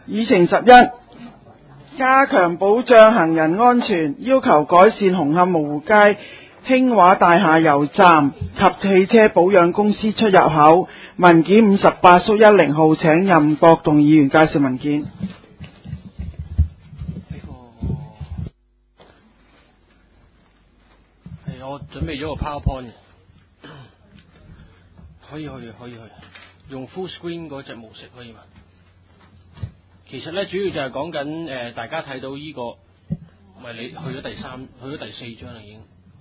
議程11，加強保障行人安全，要求改善紅磡蕪湖街興華大廈油站及汽車保養公司出入口。文件58/10號，請任國棟議員介紹文件。 係我準備咗個 PowerPoint， 可以用 full screen 嗰隻模式可以嘛？其實咧主要就係講緊大家睇到呢個，唔係你去咗第4章啦已經。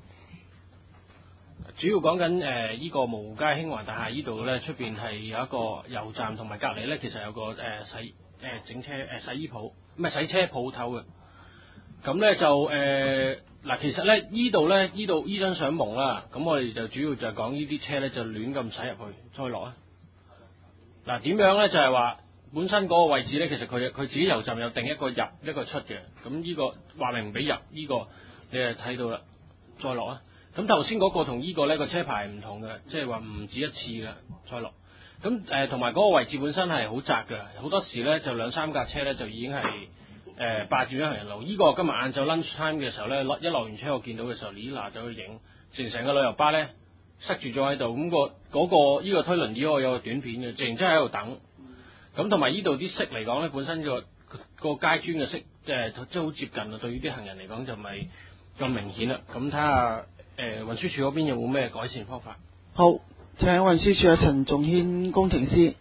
主要講緊呢個蕪湖街興華大廈呢度咧，出邊係有一個油站，同埋隔離咧其實有個洗衣鋪，唔係洗車鋪頭嘅。咁咧就嗱，其實咧呢張相蒙啦，咁我哋就主要就係講呢啲車咧就亂咁駛入去，再落啊。嗱點樣咧就係話本身嗰個位置咧，其實佢自己油站有定一個入一個出嘅，咁呢個話明唔俾入呢個，你就睇到啦，再落啊。咁頭先嗰個同呢個咧個車牌唔同嘅，即係話唔止一次嘅再落。咁同埋嗰個位置本身係好窄嘅，好多時咧就2-3架車咧就已經係霸住咗行人路。呢個今日晏晝 lunch time 嘅時候咧，一落完車我見到嘅時候，李娜就去影，成個旅遊巴咧塞住咗喺度。咁呢個推輪椅我有個短片嘅，真係喺度等。咁同埋呢度啲色嚟講咧，本身個街磚嘅色即係好接近啊，對於啲行人嚟講就唔係咁明顯啦。咁睇下運輸署嗰邊有冇咩改善方法？ 好，請運輸署嘅陳仲軒工程師。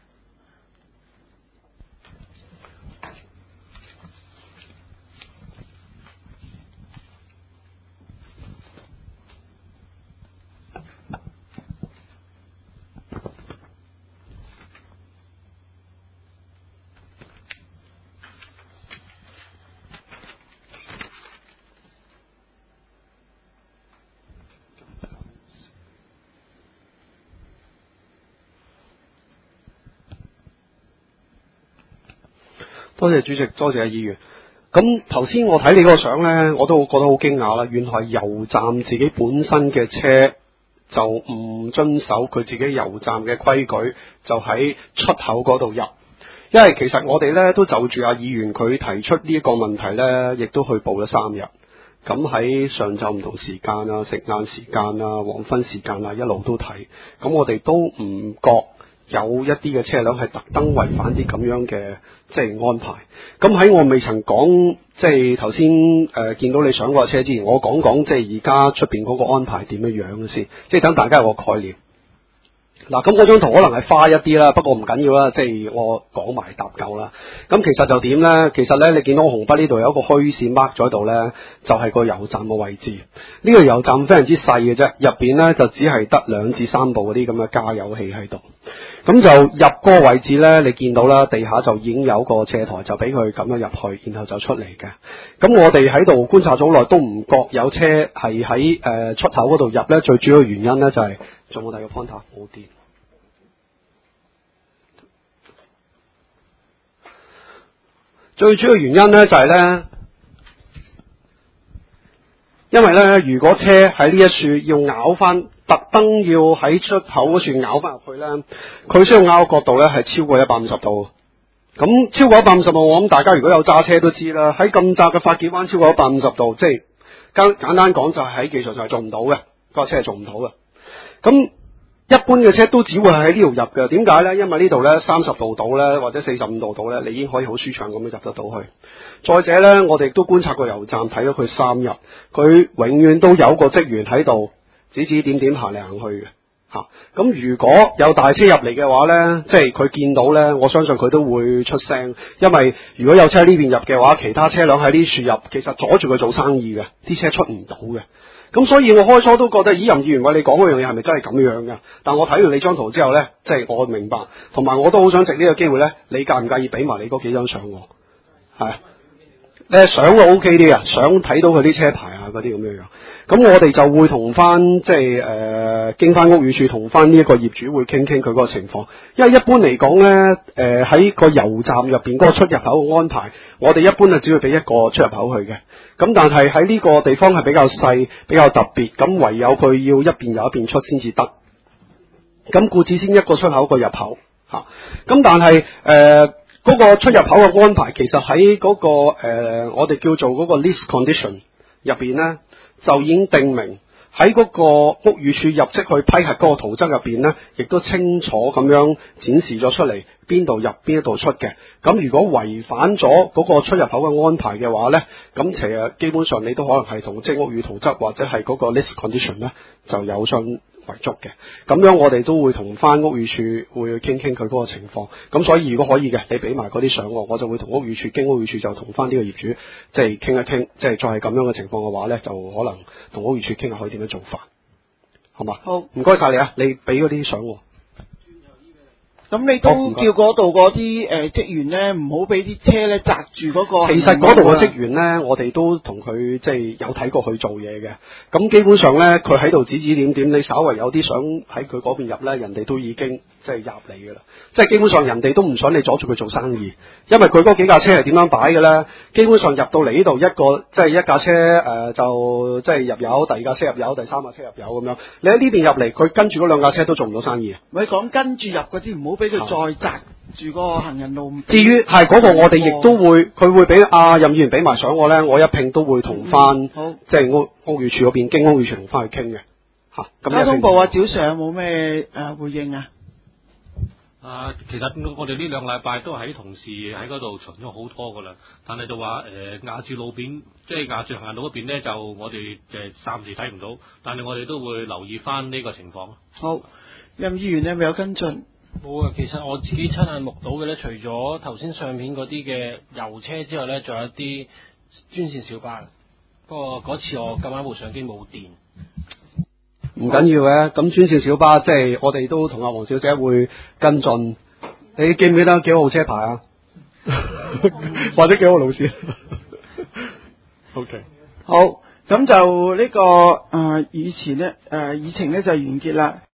多謝主席，多謝議員。咁頭先我睇你嗰個相呢，我都覺得好驚訝啦。原來係油站自己本身嘅車就唔遵守佢自己油站嘅規矩，就喺出口嗰度入。因為其實我哋呢都就住阿議員佢提出呢一個問題呢，亦都去報咗3日。咁喺上晝唔同時間啊、食晏時間啊、黃昏時間啊，一路都睇。咁我哋都唔覺有一啲嘅車輛係特登違反啲咁樣嘅安排。咁喺我未曾講頭先見到你上嗰架車之前，我講講而家出邊嗰個安排點樣樣先，等大家有個概念。嗱，咁嗰張圖可能係花一啲啦，不過唔緊要啦，我講埋搭夠啦。咁其實就點呢？其實呢，你見到紅筆呢度有一個虛線 mark 咗喺度呢，就係個油站嘅位置。呢個油站非常之細嘅啫，入邊呢就只係得2至3部嗰啲咁嘅加油器喺度。咁就入嗰個位置呢，你見到啦，地下就已經有個斜台，就俾佢咁樣入去，然後就出嚟嘅。咁我哋喺度觀察咗好耐，都唔覺有車係喺出口嗰度入呢。最主要嘅原因呢，就係仲有冇第二個 pointer 冇電。最主要原因呢，就係呢，因為呢，如果車喺呢一處要咬翻，特登要喺出口嗰處咬翻入去呢，佢需要咬嘅角度呢係超過150度。咁超過150度，我諗大家如果有揸車都知啦，喺咁窄嘅發幾彎超過150度，簡單講就係喺技術上係做唔到嘅，個車係做唔到嘅。咁一般嘅車都只會係喺呢度入嘅，點解呢？因為呢度呢30度到呢，或者45度到呢，你已經可以好舒暢咁樣入得到去。再者呢，我哋都觀察過油站，睇咗佢3日，佢永遠都有個職員喺度指指點點行嚟行去嘅。咁如果有大車入嚟嘅話呢，佢見到呢，我相信佢都會出聲，因為如果有車喺呢邊入嘅話，其他車輛喺呢處入，其實阻住佢做生意嘅，啲車出唔到嘅。咁所以我開初都覺得，任議員為你講嗰樣嘢係咪真係咁樣嘅？但我睇完你張圖之後呢，我明白，同埋我都好想藉呢個機會呢，你介唔介意俾埋你嗰幾張相我？係，你相就 OK 啲啊，相睇到佢啲車牌啊嗰啲咁樣樣。咁我哋就會同翻經翻屋宇署同翻呢一個業主會傾佢嗰個情況，因為一般嚟講呢，喺個油站入邊嗰個出入口嘅安排，我哋一般只會俾一個出入口去嘅。咁但係喺呢個地方係比較細，比較特別，咁唯有佢要一邊有一邊出先至得。咁故此先一個出口一個入口嚇。咁但係嗰個出入口嘅安排，其實喺嗰、個我哋叫做嗰個 list condition 入邊咧，就已經定明喺嗰個屋宇署入則去批核嗰個圖則入邊咧，亦都清楚咁樣展示咗出嚟邊度入邊一度出嘅。咁如果違反咗嗰個出入口嘅安排嘅話咧，咁其實基本上你都可能係同即屋宇圖則或者係嗰個 list condition 咧就有相違足嘅。咁樣我哋都會同翻屋宇署會去傾佢嗰個情況。咁所以如果可以嘅，你俾埋嗰啲相我就會同屋宇署經屋宇署就同翻呢個業主即係傾一傾，即係再係咁樣嘅情況嘅話咧，就可能同屋宇署傾下可以點樣做法，好嘛？ 好， 唔該晒你啊！你俾嗰啲相我。 咁你都叫嗰度嗰啲職員咧，唔好俾啲車咧擲住嗰個。 其實嗰度嘅職員咧，我哋都同佢即係有睇過佢做嘢嘅。咁基本上咧，佢喺度指指點點，你稍為有啲想喺佢嗰邊入咧，人哋都已經即係入嚟㗎啦。即係基本上人哋都唔想你阻住佢做生意，因為佢嗰幾架車係點樣擺嘅咧？基本上入到嚟呢度一個即係一架車就即係入油，第二架車入油，第三架車入油咁樣。你喺呢邊入嚟，佢跟住嗰兩架車都做唔到生意。 咪講跟住入嗰啲，唔好俾佢再擲住個行人路。 至於係嗰個，我哋亦都會，佢會俾任議員俾埋相我咧，我一拼都會同翻， 好， 即係屋宇署嗰邊經屋宇署同翻去傾嘅嚇。咁交通部啊，趙 Sir 有冇咩回應啊？ 其實我哋呢兩禮拜都喺同事喺嗰度巡咗好多噶啦，但係就話壓住路邊，即係壓住行人路嗰邊咧，就我哋暫時睇唔到，但係我哋都會留意翻呢個情況。 好，任議員你係咪有跟進？ 冇啊，其實我自己親眼目睹嘅咧，除咗頭先相片嗰啲嘅油車之外咧，仲有一啲專線小巴。不過嗰次我咁啱部相機冇電。 唔緊要嘅，咁專線小巴即係我哋都同阿黃小姐會跟進。你記唔記得幾號車牌啊？或者幾號路線？OK， 好，咁就呢個議程咧就完結啦。